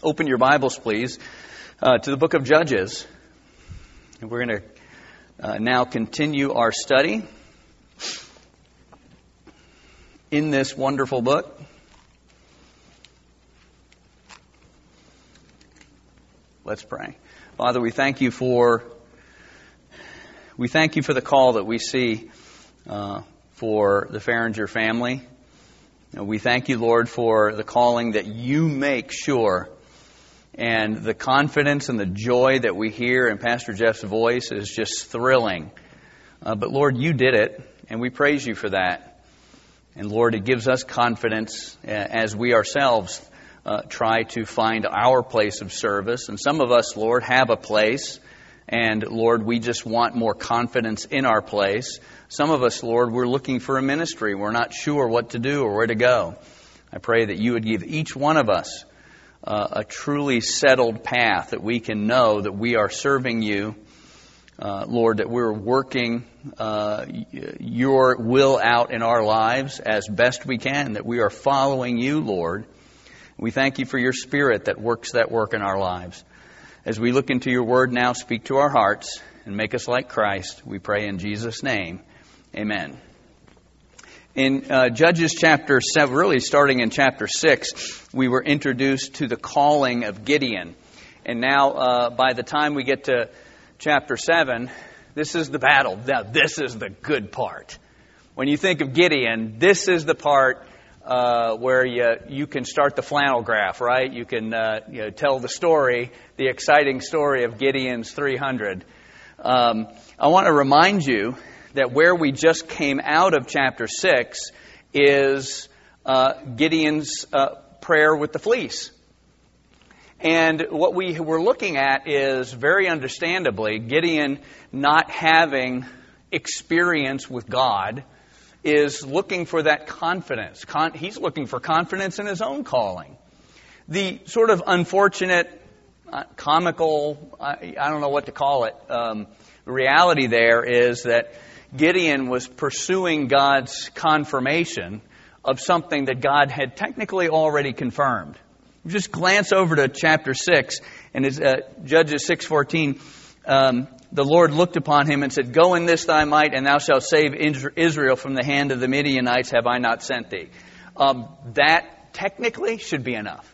Open your Bibles, please, to the book of Judges. And we're going to now continue our study in this wonderful book. Let's pray. Father, we thank you for the call that we see for the Farringer family. We thank you, Lord, for the calling that you make sure. And the confidence and the joy that we hear in Pastor Jeff's voice is just thrilling. But Lord, you did it, and we praise you for that. And Lord, it gives us confidence as we ourselves try to find our place of service. And some of us, Lord, have a place. And Lord, we just want more confidence in our place. Some of us, Lord, we're looking for a ministry. We're not sure what to do or where to go. I pray that you would give each one of us a truly settled path, that we can know that we are serving you, Lord, that we're working your will out in our lives as best we can, that we are following you, Lord. We thank you for your Spirit that works that work in our lives. As we look into your word now, speak to our hearts and make us like Christ. We pray in Jesus' name. Amen. In Judges chapter 7, really starting in chapter 6, we were introduced to the calling of Gideon. And now, by the time we get to chapter 7, this is the battle. Now, this is the good part. When you think of Gideon, this is the part where you can start the flannel graph, right? You can tell the story, the exciting story of Gideon's 300. I want to remind you that where we just came out of chapter 6 is Gideon's prayer with the fleece. And what we were looking at is, very understandably, Gideon not having experience with God is looking for that confidence. He's looking for confidence in his own calling. The sort of unfortunate, comical, I don't know what to call it, reality there is that Gideon was pursuing God's confirmation of something that God had technically already confirmed. Just glance over to chapter 6, and it's Judges 6:14. The Lord looked upon him and said, "Go in this thy might, and thou shalt save Israel from the hand of the Midianites. Have I not sent thee?" That technically should be enough.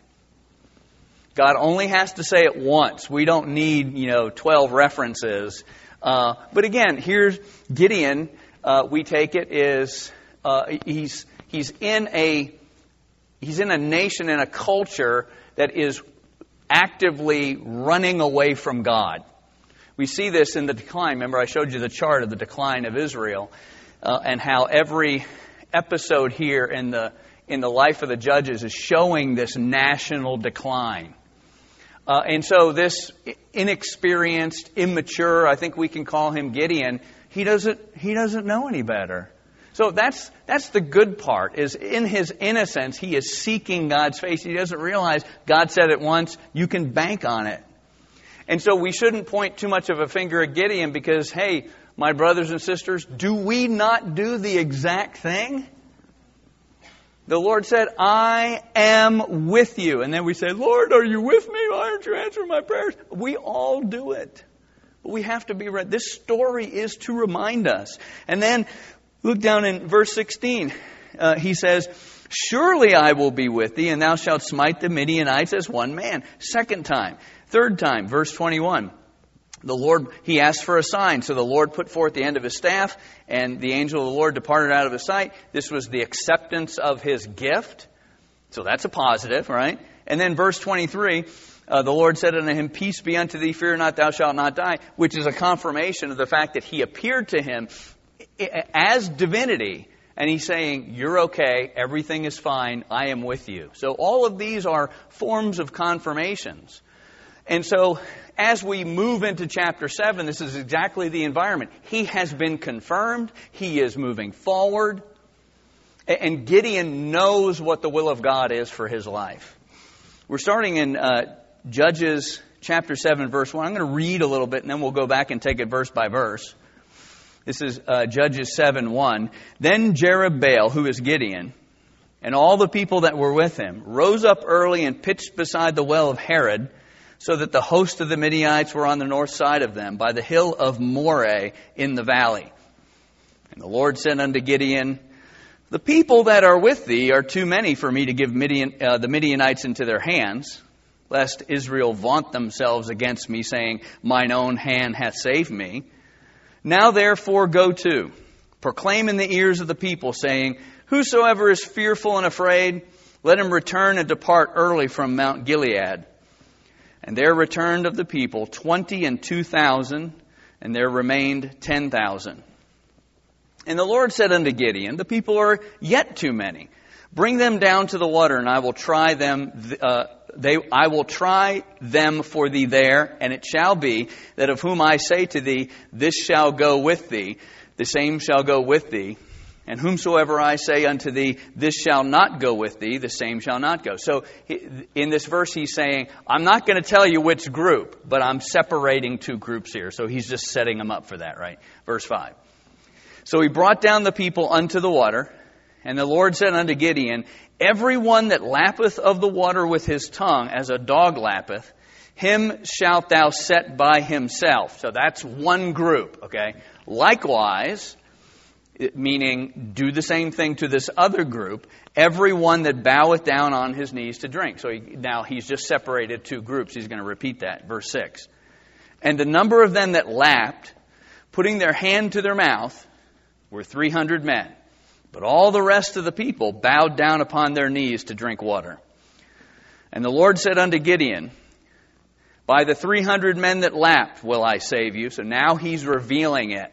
God only has to say it once. We don't need 12 references. But again, here's Gideon. We take it is he's in a nation, in a culture that is actively running away from God. We see this in the decline. Remember, I showed you the chart of the decline of Israel, and how every episode here in the life of the judges is showing this national decline. And so this inexperienced, immature, I think we can call him Gideon, he doesn't know any better. So that's the good part, is in his innocence, he is seeking God's face. He doesn't realize God said it once, you can bank on it. And so we shouldn't point too much of a finger at Gideon because, hey, my brothers and sisters, do we not do the exact thing? The Lord said, "I am with you." And then we say, "Lord, are you with me? Why aren't you answering my prayers?" We all do it. But we have to be ready. This story is to remind us. And then look down in verse 16. He says, "Surely I will be with thee, and thou shalt smite the Midianites as one man." Second time. Third time, verse 21. The Lord, he asked for a sign. So the Lord put forth the end of his staff, and the angel of the Lord departed out of his sight. This was the acceptance of his gift. So that's a positive, right? And then verse 23, the Lord said unto him, "Peace be unto thee, fear not, thou shalt not die," which is a confirmation of the fact that he appeared to him as divinity. And he's saying, "You're okay, everything is fine, I am with you." So all of these are forms of confirmations. And so as we move into chapter 7, this is exactly the environment. He has been confirmed. He is moving forward. And Gideon knows what the will of God is for his life. We're starting in Judges chapter 7, verse 1. I'm going to read a little bit, and then we'll go back and take it verse by verse. This is Judges 7:1. Then Jerubbaal, who is Gideon, and all the people that were with him rose up early and pitched beside the well of Harod, so that the host of the Midianites were on the north side of them, by the hill of Moreh in the valley. And the Lord said unto Gideon, the people that are with thee are too many for me to give the Midianites into their hands, lest Israel vaunt themselves against me, saying, mine own hand hath saved me. Now therefore go to, proclaim in the ears of the people, saying, whosoever is fearful and afraid, let him return and depart early from Mount Gilead. And there returned of the people 22,000, and there remained 10,000. And the Lord said unto Gideon, the people are yet too many. Bring them down to the water, and I will try them. I will try them for thee there, and it shall be that of whom I say to thee, this shall go with thee, the same shall go with thee. And whomsoever I say unto thee, this shall not go with thee, the same shall not go. So in this verse he's saying, I'm not going to tell you which group, but I'm separating two groups here. So he's just setting them up for that, right? Verse 5. So he brought down the people unto the water, and the Lord said unto Gideon, every one that lappeth of the water with his tongue, as a dog lappeth, him shalt thou set by himself. So that's one group, okay? Likewise, meaning do the same thing to this other group, every one that boweth down on his knees to drink. So now he's just separated two groups. He's going to repeat that. Verse 6. And the number of them that lapped, putting their hand to their mouth, were 300 men. But all the rest of the people bowed down upon their knees to drink water. And the Lord said unto Gideon, by the 300 men that lapped will I save you. So now he's revealing it.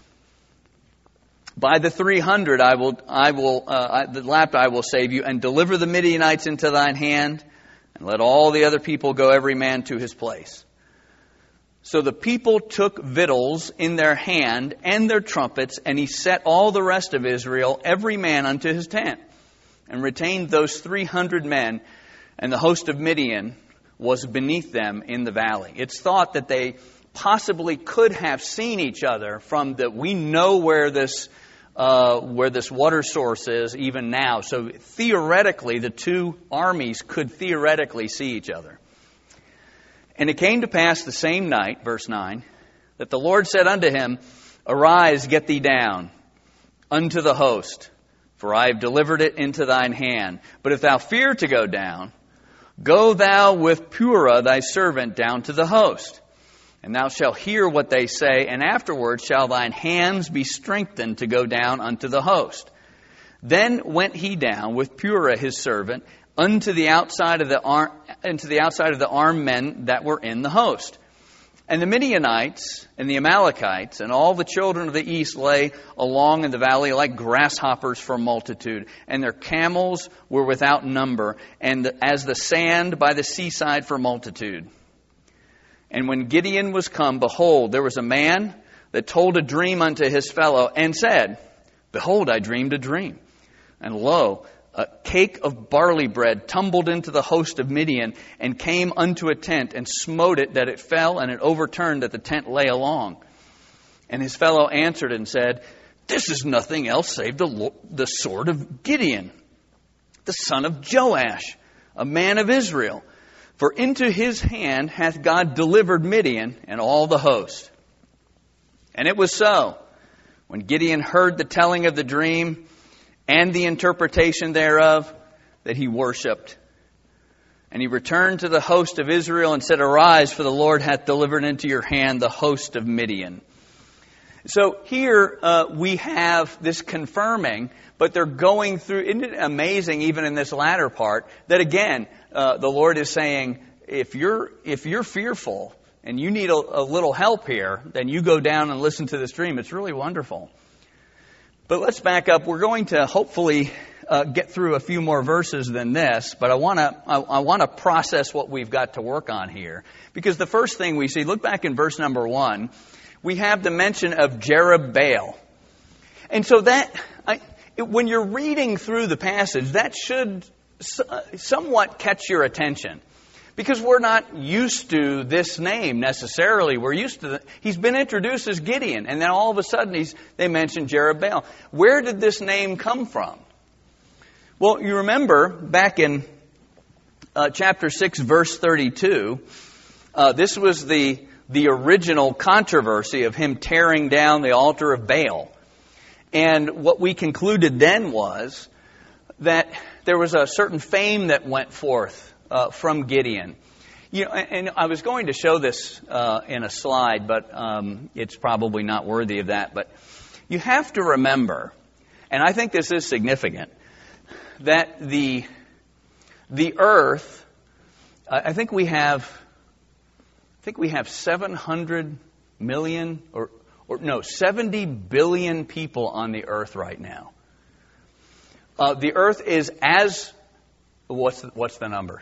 By the 300 that lapped I will save you, and deliver the Midianites into thine hand, and let all the other people go every man to his place. So the people took victuals in their hand and their trumpets, and he set all the rest of Israel, every man unto his tent, and retained those 300 men, and the host of Midian was beneath them in the valley. It's thought that they possibly could have seen each other from we know where this water source is even now. So theoretically, the two armies could theoretically see each other. And it came to pass the same night, verse 9, that the Lord said unto him, arise, get thee down unto the host, for I have delivered it into thine hand. But if thou fear to go down, go thou with Purah thy servant down to the host. And thou shalt hear what they say, and afterward shall thine hands be strengthened to go down unto the host. Then went he down with Purah his servant unto the outside of the armed men that were in the host. And the Midianites and the Amalekites and all the children of the east lay along in the valley like grasshoppers for multitude, and their camels were without number, and as the sand by the seaside for multitude. And when Gideon was come, behold, there was a man that told a dream unto his fellow, and said, behold, I dreamed a dream. And lo, a cake of barley bread tumbled into the host of Midian, and came unto a tent, and smote it that it fell, and it overturned that the tent lay along. And his fellow answered and said, this is nothing else save the sword of Gideon, the son of Joash, a man of Israel. For into his hand hath God delivered Midian and all the host. And it was so, when Gideon heard the telling of the dream and the interpretation thereof, that he worshipped. And he returned to the host of Israel and said, arise, for the Lord hath delivered into your hand the host of Midian. So here we have this confirming, but they're going through, isn't it amazing even in this latter part, that again, the Lord is saying, if you're fearful and you need a little help here, then you go down and listen to this dream. It's really wonderful. But let's back up. We're going to hopefully get through a few more verses than this, but I want to process what we've got to work on here. Because the first thing we see, look back in verse number 1, we have the mention of Jerubbaal. And so when you're reading through the passage, that should somewhat catch your attention. Because we're not used to this name necessarily. We're used to he's been introduced as Gideon, and then all of a sudden they mention Jerubbaal. Where did this name come from? Well, you remember back in chapter 6, verse 32, this was the original controversy of him tearing down the altar of Baal. And what we concluded then was that there was a certain fame that went forth from Gideon. And I was going to show this in a slide, but it's probably not worthy of that. But you have to remember, and I think this is significant, that the earth, I think we have 700 million or 70 billion people on the earth right now. The earth is as, what's the number?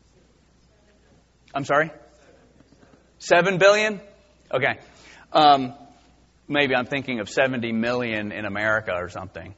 I'm sorry? 7 billion? Okay. Maybe I'm thinking of 70 million in America or something.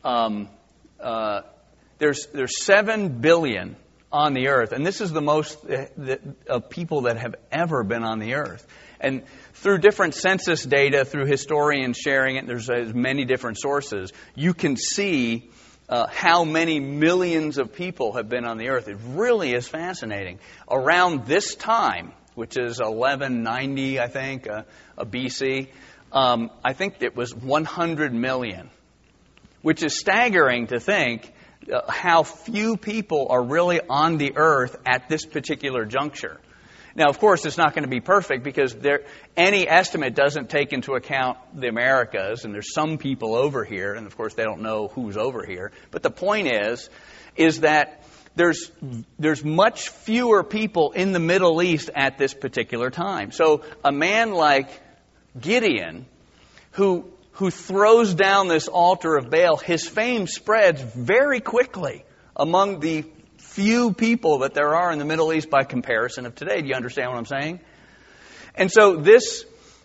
There's 7 billion on the earth, and this is the most of people that have ever been on the earth. And through different census data, through historians sharing it, there's many different sources, you can see how many millions of people have been on the earth. It really is fascinating. Around this time, which is 1190, I think, BC, I think it was 100 million, which is staggering to think how few people are really on the earth at this particular juncture. Now, of course, it's not going to be perfect because any estimate doesn't take into account the Americas, and there's some people over here, and of course they don't know who's over here. But the point is that there's much fewer people in the Middle East at this particular time. So a man like Gideon, who throws down this altar of Baal, his fame spreads very quickly among the few people that there are in the Middle East by comparison of today. Do you understand what I'm saying? And so this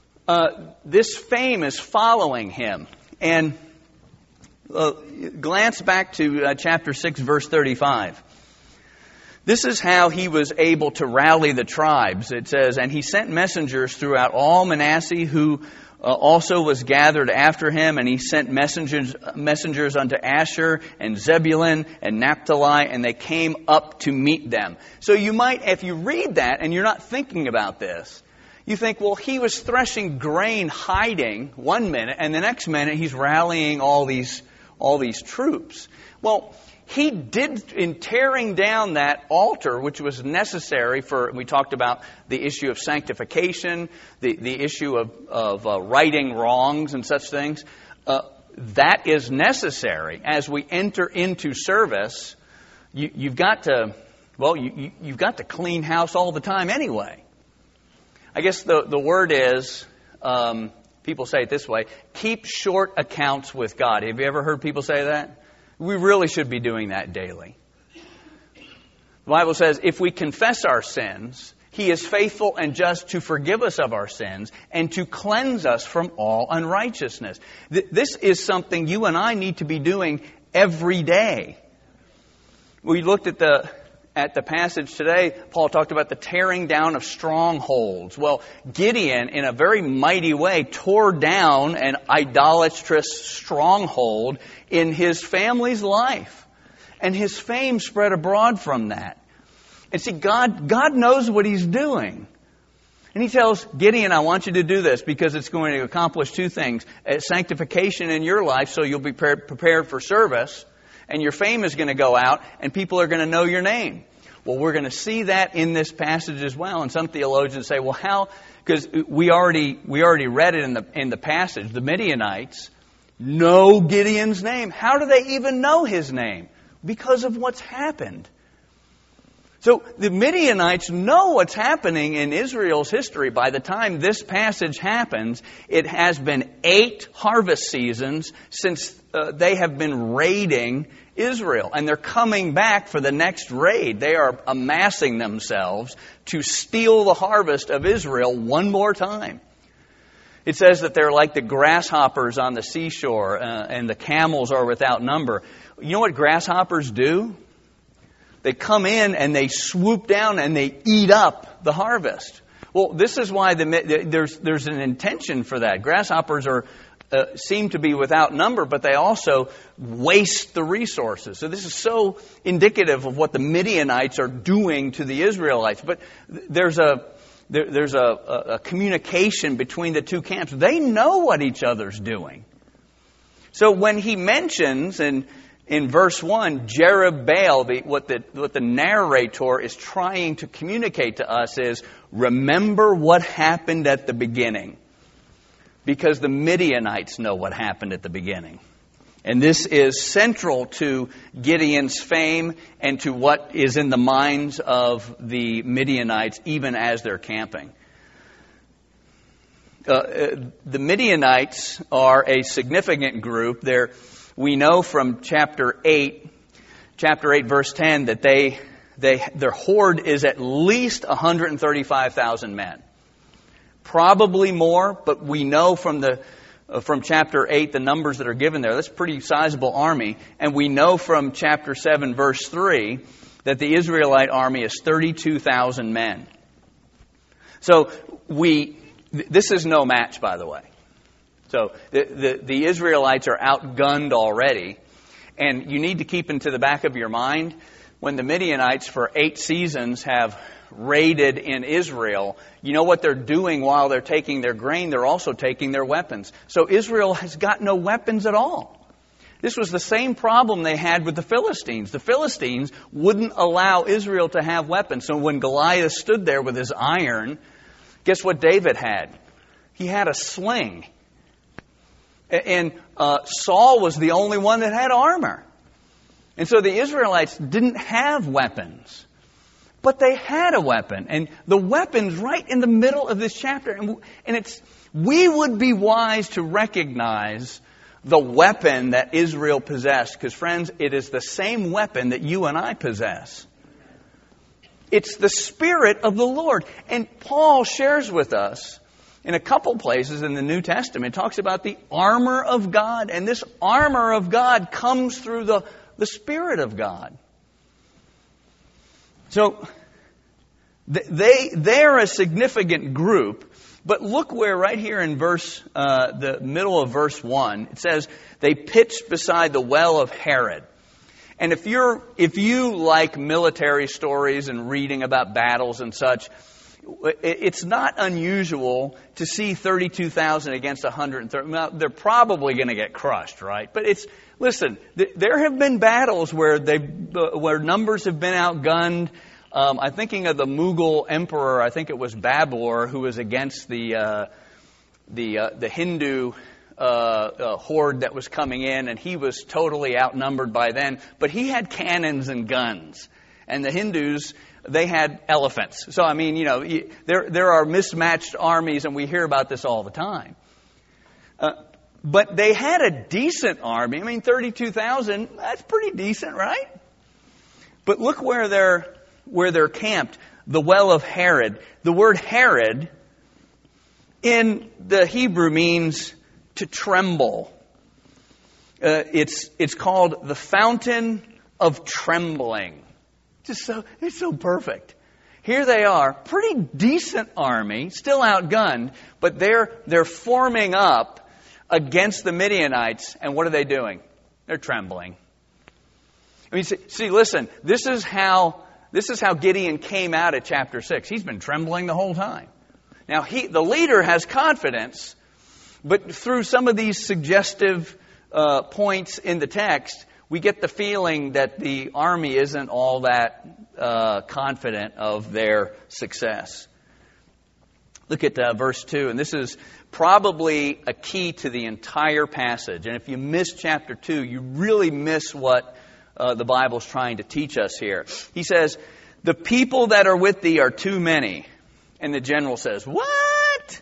fame is following him. And glance back to chapter 6, verse 35. This is how he was able to rally the tribes. It says, "And he sent messengers throughout all Manasseh, who also was gathered after him, and he sent messengers unto Asher and Zebulun and Naphtali, and they came up to meet them." So you might, if you read that and you're not thinking about this, you think, well, he was threshing grain, hiding one minute, and the next minute he's rallying all these troops. Well, he did, in tearing down that altar, which was necessary for, we talked about the issue of sanctification, the issue of righting wrongs and such things. That is necessary as we enter into service. You've got to clean house all the time anyway. I guess the word is, people say it this way, keep short accounts with God. Have you ever heard people say that? We really should be doing that daily. The Bible says, if we confess our sins, He is faithful and just to forgive us of our sins and to cleanse us from all unrighteousness. This is something you and I need to be doing every day. We looked at the passage today. Paul talked about the tearing down of strongholds. Well, Gideon, in a very mighty way, tore down an idolatrous stronghold in his family's life. And his fame spread abroad from that. And see, God knows what He's doing. And He tells Gideon, I want you to do this because it's going to accomplish two things. Sanctification in your life so you'll be prepared for service. And your fame is going to go out and people are going to know your name. Well, we're going to see that in this passage as well. And some theologians say, well, how? Because we already read it in the passage. The Midianites know Gideon's name. How do they even know his name? Because of what's happened. So the Midianites know what's happening in Israel's history. By the time this passage happens, it has been 8 harvest seasons since they have been raiding Israel. And they're coming back for the next raid. They are amassing themselves to steal the harvest of Israel one more time. It says that they're like the grasshoppers on the seashore, and the camels are without number. You know what grasshoppers do? They come in and they swoop down and they eat up the harvest. Well, this is why there's an intention for that. Grasshoppers are seem to be without number, but they also waste the resources. So this is so indicative of what the Midianites are doing to the Israelites. But there's a communication between the two camps. They know what each other's doing. So when he mentions in verse 1, Jerubbaal, what the narrator is trying to communicate to us is, remember what happened at the beginning. Because the Midianites know what happened at the beginning. And this is central to Gideon's fame and to what is in the minds of the Midianites even as they're camping. The Midianites are a significant group. We know from chapter 8 verse 10 that their horde is at least 135,000 men. Probably more, but we know from chapter 8 the numbers that are given there. That's a pretty sizable army. And we know from chapter 7 verse 3 that the Israelite army is 32,000 men. So this is no match, by the way. So the Israelites are outgunned already. And you need to keep into the back of your mind, when the Midianites for 8 seasons have raided in Israel, you know what they're doing while they're taking their grain? They're also taking their weapons. So Israel has got no weapons at all. This was the same problem they had with the Philistines. The Philistines wouldn't allow Israel to have weapons. So when Goliath stood there with his iron, guess what David had? He had a sling. And Saul was the only one that had armor. And so the Israelites didn't have weapons. But they had a weapon. And the weapon's right in the middle of this chapter. And we would be wise to recognize the weapon that Israel possessed. Because, friends, it is the same weapon that you and I possess. It's the Spirit of the Lord. And Paul shares with us in a couple places in the New Testament, talks about the armor of God. And this armor of God comes through the Spirit of God. So they're a significant group, but look where right here in the middle of verse 1, it says they pitched beside the well of Herod. And if you like military stories and reading about battles and such, it's not unusual to see 32,000 against 130. Now, they're probably going to get crushed, right? But listen, there have been battles where numbers have been outgunned. I'm thinking of the Mughal emperor. I think it was Babur, who was against the Hindu horde that was coming in, and he was totally outnumbered by then. But he had cannons and guns, and the Hindus, they had elephants. So I mean, there are mismatched armies, and we hear about this all the time. But they had a decent army. I mean, 32,000, that's pretty decent, right? But look where they're camped, the well of Herod. The word Herod in the Hebrew means to tremble. It's called the fountain of trembling. It's so perfect. Here they are, pretty decent army, still outgunned, but they're forming up against the Midianites, and what are they doing? They're trembling. I mean, see, listen, this is how Gideon came out at chapter 6. He's been trembling the whole time. Now, the leader has confidence, but through some of these suggestive points in the text, we get the feeling that the army isn't all that confident of their success. Look at verse 2, and this is probably a key to the entire passage. And if you miss chapter 2, you really miss what the Bible's trying to teach us here. He says, "The people that are with thee are too many." And the general says, "What?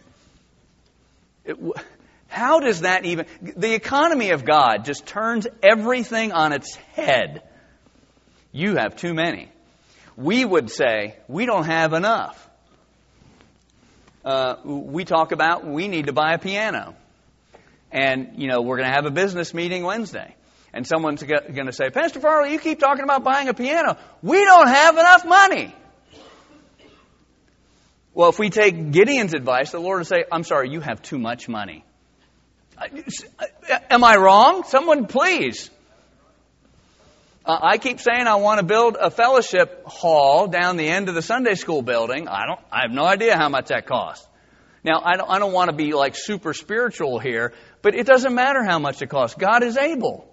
How does that even..." The economy of God just turns everything on its head. You have too many. We would say, we don't have enough. We talk about we need to buy a piano. And, we're going to have a business meeting Wednesday. And someone's going to say, "Pastor Farley, you keep talking about buying a piano. We don't have enough money." Well, if we take Gideon's advice, the Lord will say, "I'm sorry, you have too much money. Am I wrong? Someone please. I keep saying I want to build a fellowship hall down the end of the Sunday school building. I have no idea how much that costs. Now, I don't want to be like super spiritual here, but it doesn't matter how much it costs. God is able.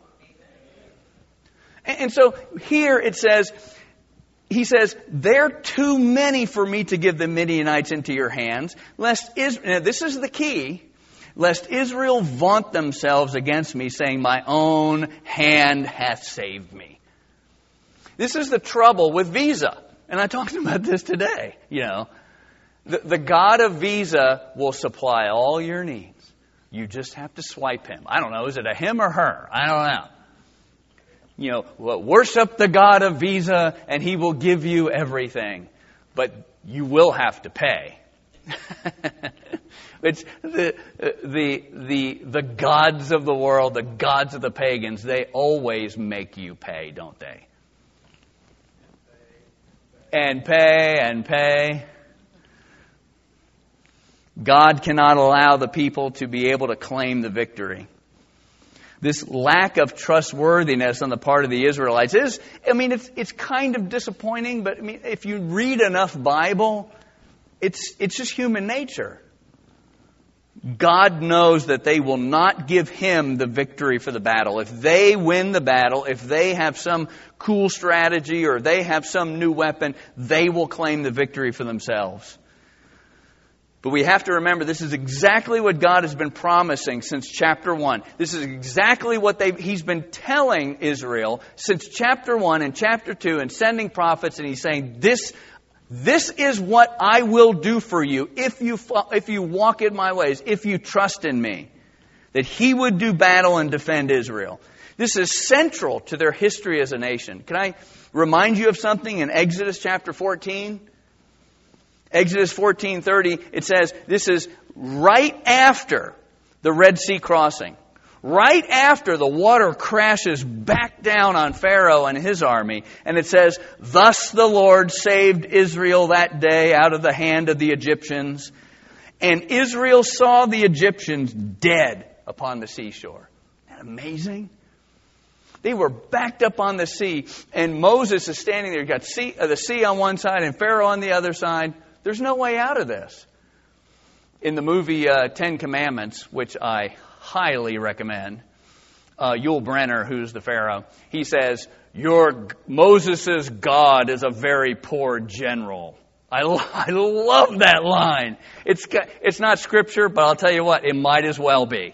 And so here it says, he says, they're too many for me to give the Midianites into your hands, lest Israel, this is the key, lest Israel vaunt themselves against me, saying, my own hand hath saved me. This is the trouble with Visa. And I talked about this today, The God of Visa will supply all your needs. You just have to swipe him. I don't know, is it a him or her? I don't know. Worship the God of Visa and he will give you everything. But you will have to pay. It's the gods of the world, the gods of the pagans, they always make you pay, don't they? And pay and pay. God cannot allow the people to be able to claim the victory. This lack of trustworthiness on the part of the Israelites it's kind of disappointing, but if you read enough Bible, it's just human nature. God knows that they will not give him the victory for the battle. If they win the battle, if they have some cool strategy or they have some new weapon, they will claim the victory for themselves. But we have to remember, this is exactly what God has been promising since chapter 1. This is exactly what He's been telling Israel since chapter 1 and chapter 2 and sending prophets. And He's saying, this is what I will do for you if you walk in my ways, if you trust in me. That He would do battle and defend Israel. This is central to their history as a nation. Can I remind you of something in Exodus chapter 14? Exodus 14:30, it says, this is right after the Red Sea crossing. Right after the water crashes back down on Pharaoh and his army. And it says, thus the Lord saved Israel that day out of the hand of the Egyptians. And Israel saw the Egyptians dead upon the seashore. Isn't that amazing? They were backed up on the sea. And Moses is standing there. You've got the sea on one side and Pharaoh on the other side. There's no way out of this. In the movie Ten Commandments, which I highly recommend, Yul Brynner, who's the Pharaoh, he says, Moses' God is a very poor general. I love that line. It's not scripture, but I'll tell you what, it might as well be.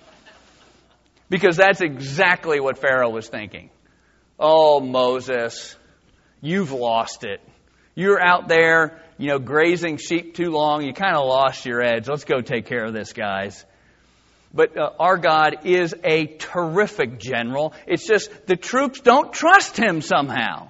Because that's exactly what Pharaoh was thinking. Oh, Moses, you've lost it. You're out there, grazing sheep too long. You kind of lost your edge. Let's go take care of this, guys. But our God is a terrific general. It's just the troops don't trust him somehow.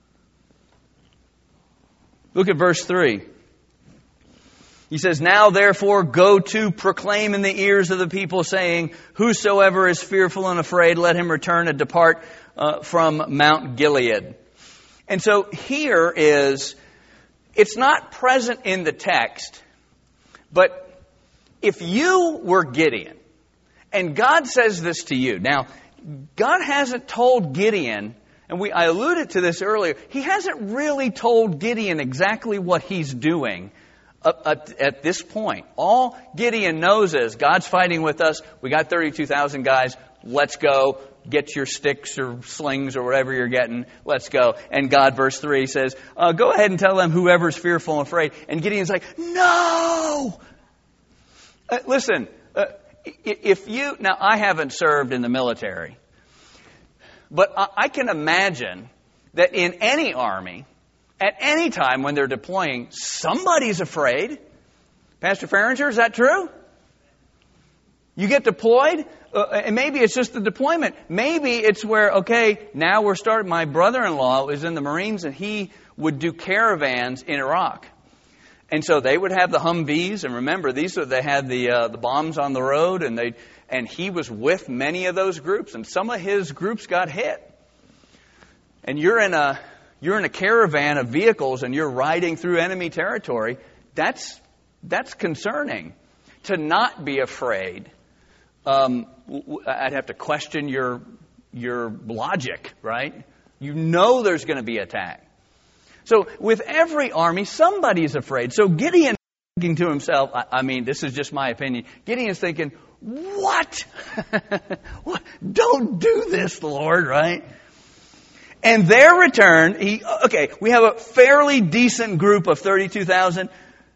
Look at verse 3. He says, now therefore go to proclaim in the ears of the people, saying, whosoever is fearful and afraid, let him return and depart from Mount Gilead. And so here it's not present in the text, but if you were Gideon, and God says this to you. Now, God hasn't told Gideon, and I alluded to this earlier, He hasn't really told Gideon exactly what He's doing at this point. All Gideon knows is, God's fighting with us, we got 32,000 guys, let's go. Get your sticks or slings or whatever you're getting. Let's go. And God, verse 3 says, go ahead and tell them whoever's fearful and afraid. And Gideon's like, no! Listen, now I haven't served in the military, but I can imagine that in any army, at any time when they're deploying, somebody's afraid. Pastor Farringer, is that true? You get deployed, and maybe it's just the deployment. Maybe it's where, now we're starting. My brother-in-law was in the Marines, and he would do caravans in Iraq. And so they would have the Humvees, and remember, they had the bombs on the road, and he was with many of those groups, and some of his groups got hit. And you're in a caravan of vehicles, and you're riding through enemy territory. That's concerning. To not be afraid I'd have to question your logic, right? You know there's going to be attack. So with every army, somebody's afraid. So Gideon is thinking to himself, I mean, this is just my opinion. Gideon's thinking, what? What? Don't do this, Lord, right? And their return, we have a fairly decent group of 32,000.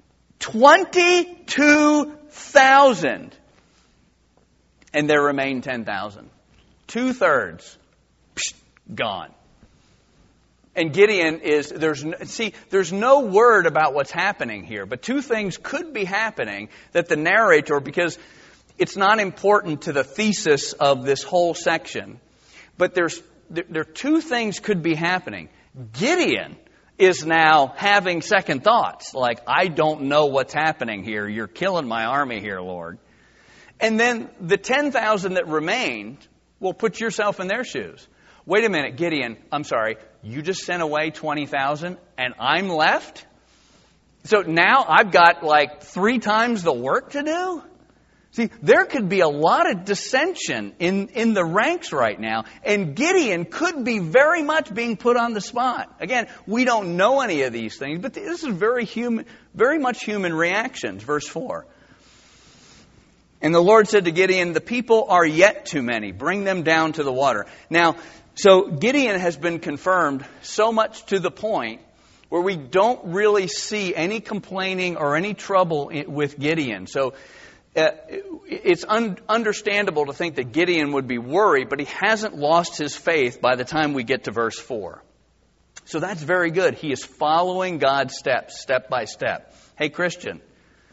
22,000. And there remain 10,000. 2/3 gone. And Gideon there's no word about what's happening here, but two things could be happening that the narrator, because it's not important to the thesis of this whole section, but there are two things could be happening. Gideon is now having second thoughts, like, I don't know what's happening here. You're killing my army here, Lord. And then the 10,000 that remained, well, put yourself in their shoes. Wait a minute, Gideon, I'm sorry, you just sent away 20,000 and I'm left? So now I've got like 3 times the work to do? See, there could be a lot of dissension in the ranks right now, and Gideon could be very much being put on the spot. Again, we don't know any of these things, but this is very much human reactions. Verse 4. And the Lord said to Gideon, the people are yet too many. Bring them down to the water. Now, so Gideon has been confirmed so much to the point where we don't really see any complaining or any trouble with Gideon. So it's understandable to think that Gideon would be worried, but he hasn't lost his faith by the time we get to verse 4. So that's very good. He is following God's steps, step by step. Hey, Christian,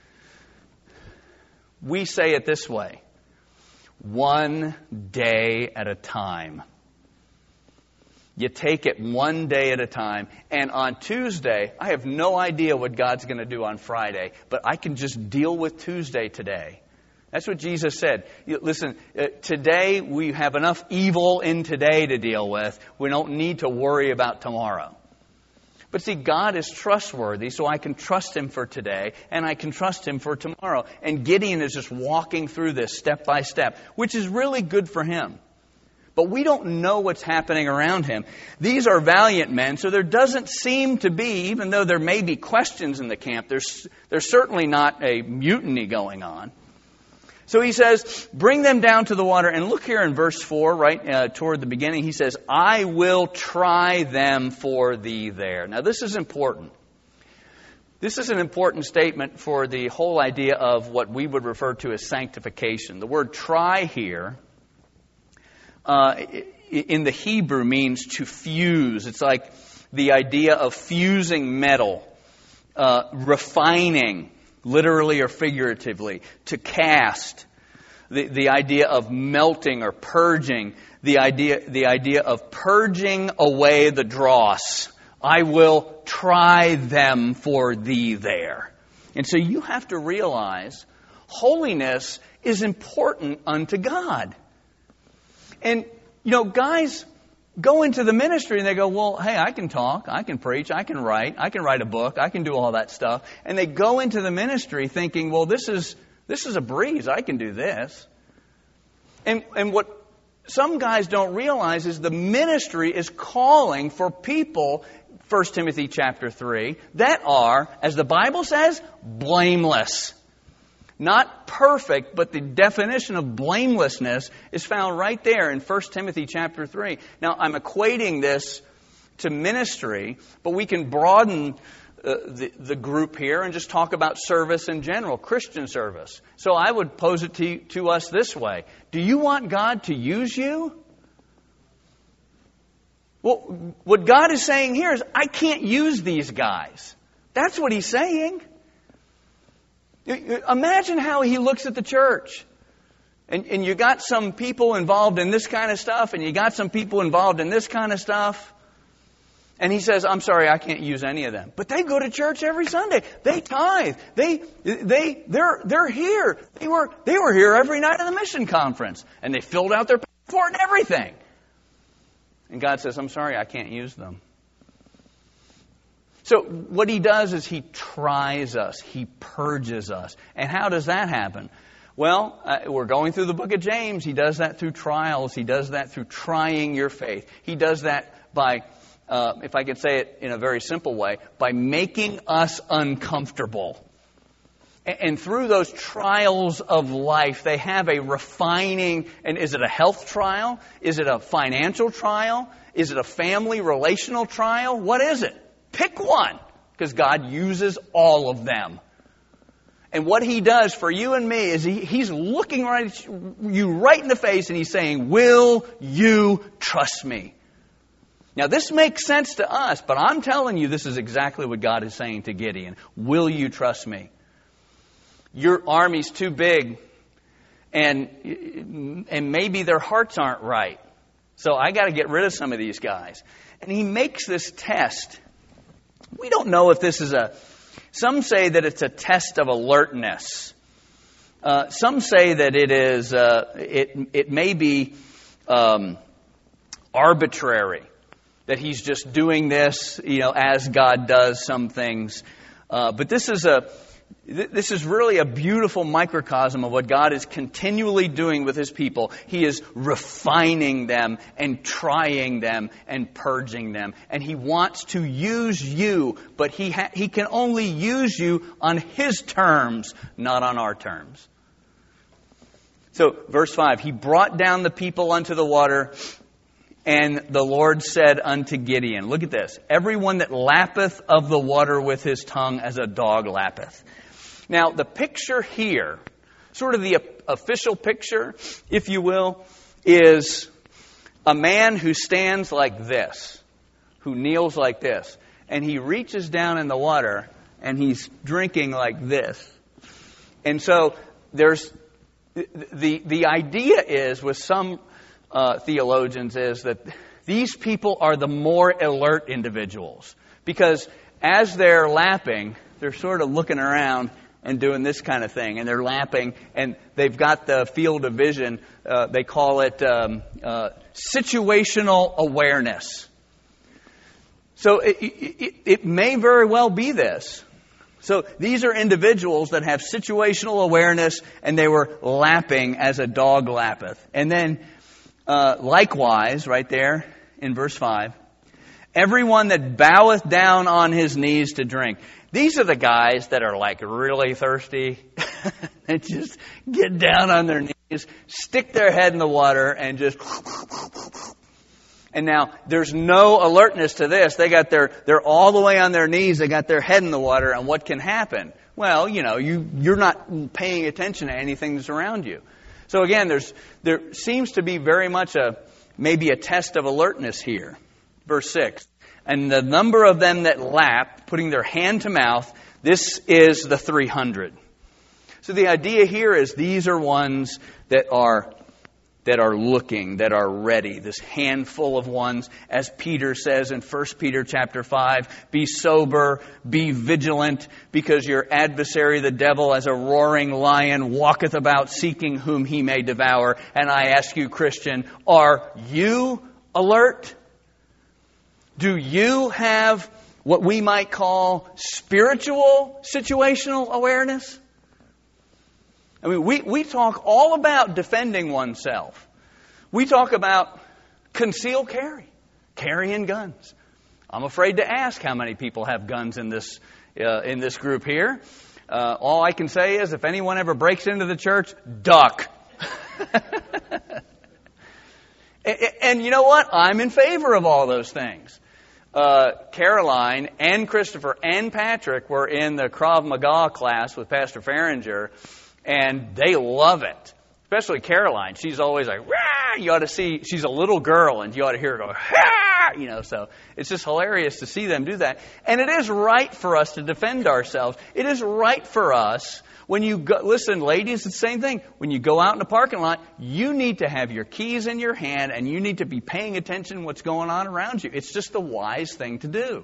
we say it this way: one day at a time. You take it one day at a time. And on Tuesday, I have no idea what God's going to do on Friday, but I can just deal with Tuesday today. That's what Jesus said. Listen, today we have enough evil in today to deal with. We don't need to worry about tomorrow. But see, God is trustworthy, so I can trust Him for today, and I can trust Him for tomorrow. And Gideon is just walking through this step by step, which is really good for him. But we don't know what's happening around him. These are valiant men, so there doesn't seem to be, even though there may be questions in the camp, there's certainly not a mutiny going on. So he says, bring them down to the water. And look here in verse 4, right toward the beginning, he says, I will try them for thee there. Now this is important. This is an important statement for the whole idea of what we would refer to as sanctification. The word try here in the Hebrew means to fuse. It's like the idea of fusing metal, refining, literally or figuratively, to cast. The idea of melting or purging. The idea of purging away the dross. I will try them for thee there. And so you have to realize holiness is important unto God. And, guys go into the ministry and they go, well, hey, I can talk, I can preach, I can write a book, I can do all that stuff. And they go into the ministry thinking, well, this is a breeze, I can do this. And what some guys don't realize is the ministry is calling for people, 1 Timothy chapter 3, that are, as the Bible says, blameless. Not perfect, but the definition of blamelessness is found right there in 1 Timothy chapter 3. Now, I'm equating this to ministry, but we can broaden the group here and just talk about service in general, Christian service. So I would pose it to us this way. Do you want God to use you? Well, what God is saying here is, I can't use these guys. That's what He's saying. Imagine how He looks at the church. And you got some people involved in this kind of stuff, and you got some people involved in this kind of stuff. And He says, I'm sorry, I can't use any of them. But they go to church every Sunday. They tithe. They're here. They were here every night of the mission conference. And they filled out their passport and everything. And God says, I'm sorry, I can't use them. So what He does is He tries us. He purges us. And how does that happen? Well, we're going through the book of James. He does that through trials. He does that through trying your faith. He does that by, if I could say it in a very simple way, by making us uncomfortable. And through those trials of life, they have a refining, and is it a health trial? Is it a financial trial? Is it a family relational trial? What is it? Pick one, because God uses all of them. And what He does for you and me is He's looking you right in the face and He's saying, will you trust me? Now this makes sense to us, but I'm telling you this is exactly what God is saying to Gideon. Will you trust me? Your army's too big, and maybe their hearts aren't right. So I got to get rid of some of these guys. And he makes this test. We don't know if this is some say that it's a test of alertness. Some say that it is, it may be arbitrary, that he's just doing this, as God does some things. But this is really a beautiful microcosm of what God is continually doing with His people. He is refining them and trying them and purging them. And He wants to use you, but He can only use you on His terms, not on our terms. So, verse 5, He brought down the people unto the water, and the Lord said unto Gideon, look at this, everyone that lappeth of the water with his tongue as a dog lappeth. Now, the picture here, sort of the official picture, if you will, is a man who stands like this, who kneels like this, and he reaches down in the water and he's drinking like this. And so there's the idea is with some theologians is that these people are the more alert individuals, because as they're lapping, they're sort of looking around and doing this kind of thing, and they're lapping, and they've got the field of vision. They call it situational awareness. So it may very well be this. So these are individuals that have situational awareness, and they were lapping as a dog lappeth. And then likewise, right there in verse 5, everyone that boweth down on his knees to drink. These are the guys that are like really thirsty. They just get down on their knees, stick their head in the water, and just... And now, there's no alertness to this. They're all the way on their knees. They got their head in the water, and what can happen? Well, you're not paying attention to anything that's around you. So again, there seems to be very much maybe a test of alertness here. Verse 6. And the number of them that lap, putting their hand to mouth, this is the 300. So the idea here is these are ones that are looking, that are ready. This handful of ones, as Peter says in 1 Peter chapter 5, be sober, be vigilant, because your adversary, the devil, as a roaring lion, walketh about seeking whom he may devour. And I ask you, Christian, are you alert? Do you have what we might call spiritual situational awareness? I mean, we talk all about defending oneself. We talk about concealed carry, carrying guns. I'm afraid to ask how many people have guns in this group here. All I can say is if anyone ever breaks into the church, duck. And you know what? I'm in favor of all those things. Caroline and Christopher and Patrick were in the Krav Maga class with Pastor Farringer, and they love it. Especially Caroline. She's always like, rah! You ought to see, she's a little girl, and you ought to hear her go, ha! So it's just hilarious to see them do that. And it is right for us to defend ourselves. It is right for us when you go, listen, ladies, it's the same thing. When you go out in the parking lot, you need to have your keys in your hand, and you need to be paying attention to what's going on around you. It's just the wise thing to do.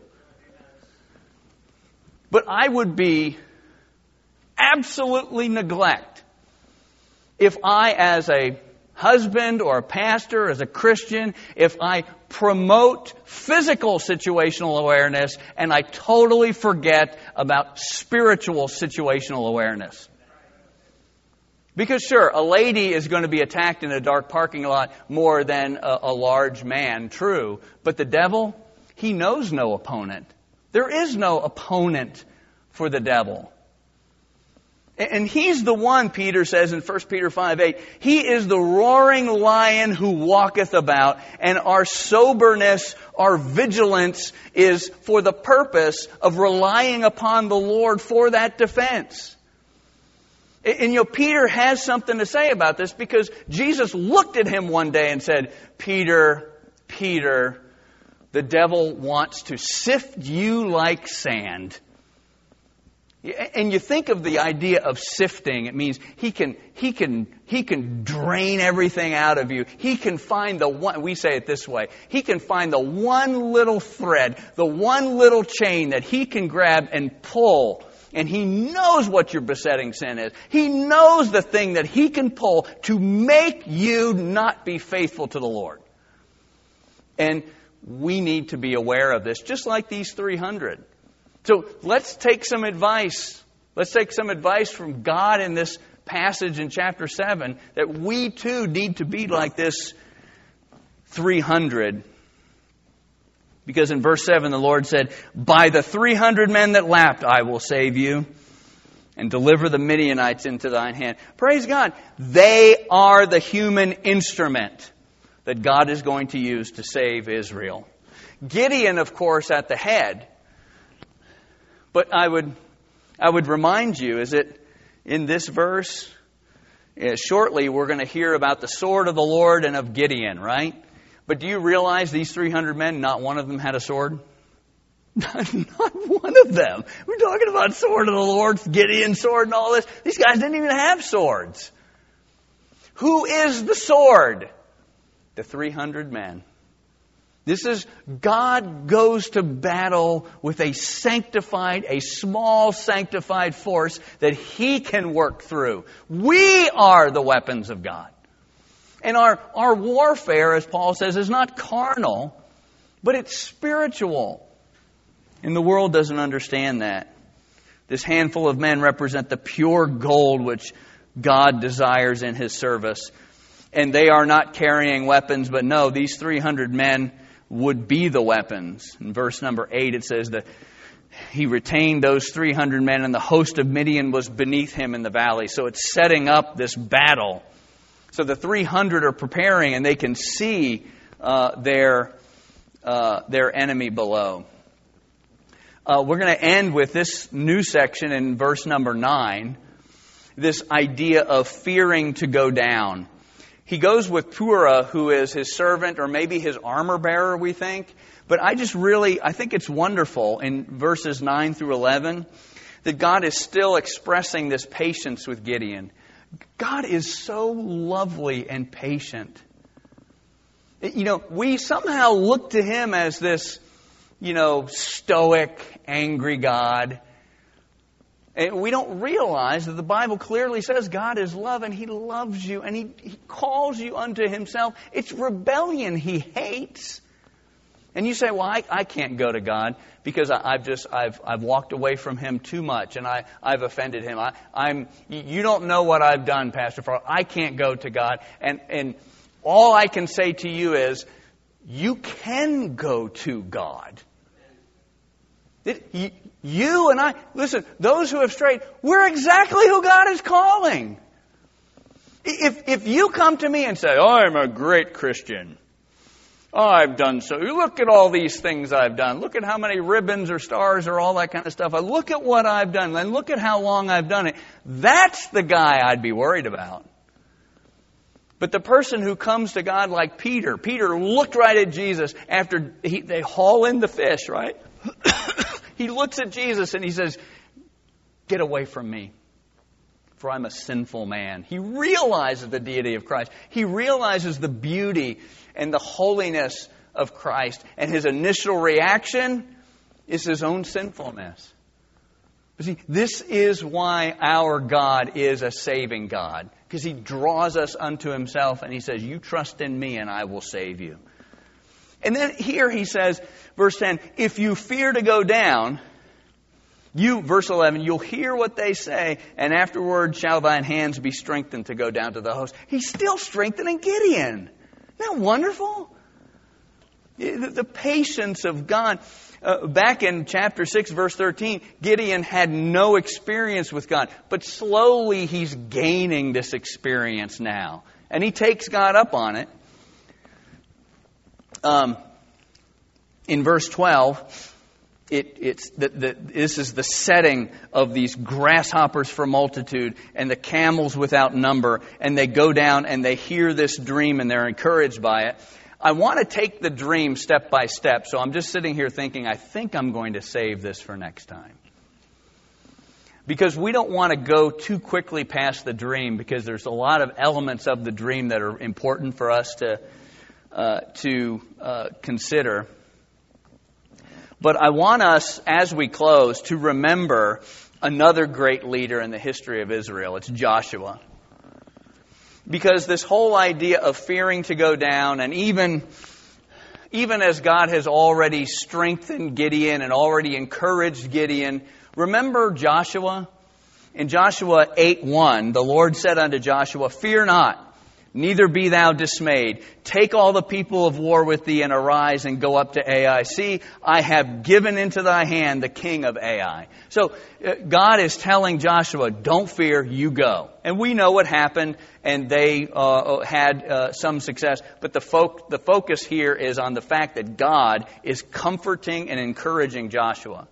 But I would be absolutely neglect if I, as a husband or a pastor, as a Christian, if I promote physical situational awareness and I totally forget about spiritual situational awareness. Because sure, a lady is going to be attacked in a dark parking lot more than a large man, true. But the devil, he knows no opponent. There is no opponent for the devil. And he's the one, Peter says in 1 Peter 5:8, he is the roaring lion who walketh about, and our soberness, our vigilance is for the purpose of relying upon the Lord for that defense. And Peter has something to say about this, because Jesus looked at him one day and said, Peter, Peter, the devil wants to sift you like sand. And you think of the idea of sifting, it means he can drain everything out of you. He can find the one, we say it this way, he can find the one little thread, the one little chain that he can grab and pull. And he knows what your besetting sin is. He knows the thing that he can pull to make you not be faithful to the Lord. And we need to be aware of this, just like these 300. So let's take some advice. Let's take some advice from God in this passage in chapter 7, that we too need to be like this 300. Because in verse 7, the Lord said, by the 300 men that lapped, I will save you and deliver the Midianites into thine hand. Praise God. They are the human instrument that God is going to use to save Israel. Gideon, of course, at the head. But I would remind you, is that in this verse, shortly we're going to hear about the sword of the Lord and of Gideon, right? But do you realize these 300 men, not one of them had a sword? Not one of them. We're talking about sword of the Lord, Gideon's sword and all this. These guys didn't even have swords. Who is the sword? The 300 men. This is God goes to battle with a small sanctified force that He can work through. We are the weapons of God. And our warfare, as Paul says, is not carnal, but it's spiritual. And the world doesn't understand that. This handful of men represent the pure gold which God desires in His service. And they are not carrying weapons, but no, these 300 men would be the weapons. In verse number 8 it says that he retained those 300 men and the host of Midian was beneath him in the valley. So it's setting up this battle. So the 300 are preparing and they can see their enemy below. We're going to end with this new section in verse number 9. This idea of fearing to go down. He goes with Purah, who is his servant or maybe his armor bearer, we think. But I think it's wonderful in verses 9 through 11 that God is still expressing this patience with Gideon. God is so lovely and patient. We somehow look to Him as this, stoic, angry God. And we don't realize that the Bible clearly says God is love and He loves you and He calls you unto Himself. It's rebellion He hates. And you say, well, I can't go to God because I've walked away from Him too much and I've offended Him. You don't know what I've done, Pastor Farrell. I can't go to God. And all I can say to you is, you can go to God. You and I, listen, those who have strayed, we're exactly who God is calling. If you come to me and say, I'm a great Christian. I've done so. Look at all these things I've done. Look at how many ribbons or stars or all that kind of stuff. Look at what I've done. And look at how long I've done it. That's the guy I'd be worried about. But the person who comes to God like Peter looked right at Jesus after they haul in the fish, right? He looks at Jesus and he says, get away from me, for I'm a sinful man. He realizes the deity of Christ. He realizes the beauty and the holiness of Christ. And his initial reaction is his own sinfulness. But see, this is why our God is a saving God. Because He draws us unto Himself and He says, you trust in me and I will save you. And then here He says, verse 10, if you fear to go down, You, verse 11, you'll hear what they say, and afterward shall thine hands be strengthened to go down to the host. He's still strengthening Gideon. Isn't that wonderful? The patience of God. Back in chapter 6, verse 13, Gideon had no experience with God. But slowly he's gaining this experience now. And he takes God up on it. In verse 12, this is the setting of these grasshoppers for multitude and the camels without number. And they go down and they hear this dream and they're encouraged by it. I want to take the dream step by step, so I'm just sitting here thinking, I think I'm going to save this for next time. Because we don't want to go too quickly past the dream, because there's a lot of elements of the dream that are important for us to consider. But I want us, as we close, to remember another great leader in the history of Israel. It's Joshua. Because this whole idea of fearing to go down, and even as God has already strengthened Gideon and already encouraged Gideon, remember Joshua? In Joshua 8:1, the Lord said unto Joshua, "Fear not, neither be thou dismayed. Take all the people of war with thee, and arise and go up to Ai. See, I have given into thy hand the king of Ai." So God is telling Joshua, don't fear, you go. And we know what happened, and they had some success. But the focus here is on the fact that God is comforting and encouraging Joshua.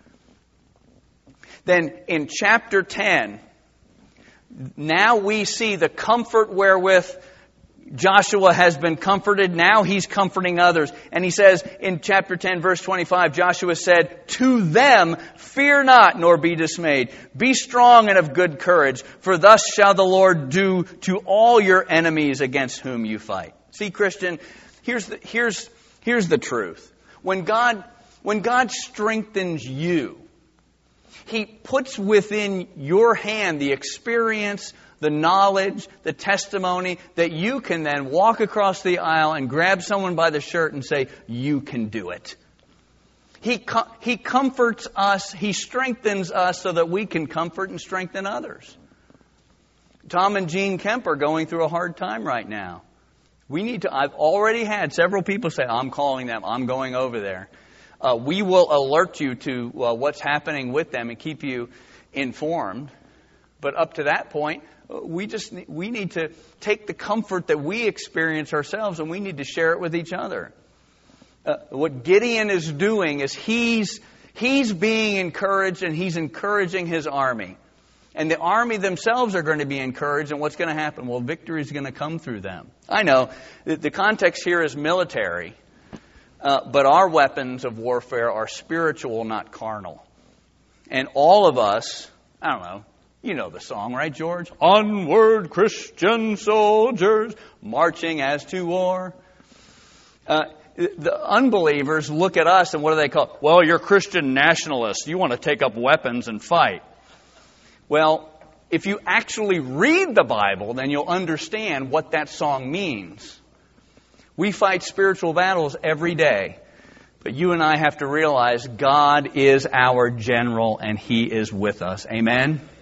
Then in chapter 10, now we see the comfort wherewith Joshua has been comforted. Now he's comforting others. And he says in chapter 10, verse 25, Joshua said, "To them, fear not, nor be dismayed. Be strong and of good courage, for thus shall the Lord do to all your enemies against whom you fight." See, Christian, here's the truth. When God strengthens you, He puts within your hand the experience, the knowledge, the testimony that you can then walk across the aisle and grab someone by the shirt and say, "You can do it." He comforts us, He strengthens us so that we can comfort and strengthen others. Tom and Jean Kemp are going through a hard time right now. I've already had several people say, "I'm calling them, I'm going over there." We will alert you to what's happening with them and keep you informed. But up to that point, we need to take the comfort that we experience ourselves, and we need to share it with each other. What Gideon is doing is he's being encouraged, and he's encouraging his army. And the army themselves are going to be encouraged, and what's going to happen? Well, victory is going to come through them. I know the context here is military. But our weapons of warfare are spiritual, not carnal. And all of us, I don't know, you know the song, right, George? "Onward, Christian soldiers, marching as to war." The unbelievers look at us and what do they call? "Well, you're Christian nationalists. You want to take up weapons and fight." Well, if you actually read the Bible, then you'll understand what that song means. We fight spiritual battles every day. But you and I have to realize God is our general and He is with us. Amen?